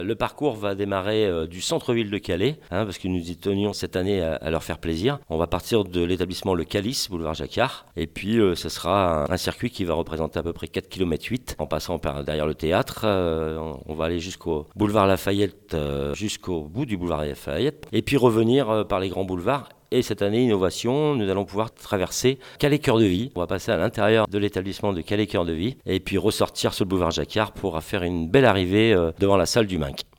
Le parcours va démarrer du centre-ville de Calais, parce que nous y tenions cette année à leur faire plaisir. On va partir de l'établissement Le Calice, boulevard Jacquard, et puis ce sera un circuit qui va représenter à peu près 4 km 8, en passant derrière le théâtre. On va aller jusqu'au boulevard Lafayette, jusqu'au bout du boulevard Lafayette, et puis revenir par les grands boulevards. Et cette année, innovation, nous allons pouvoir traverser Calais Cœur de Vie. On va passer à l'intérieur de l'établissement de Calais Cœur de Vie et puis ressortir sur le boulevard Jacquard pour faire une belle arrivée devant la salle du Minc.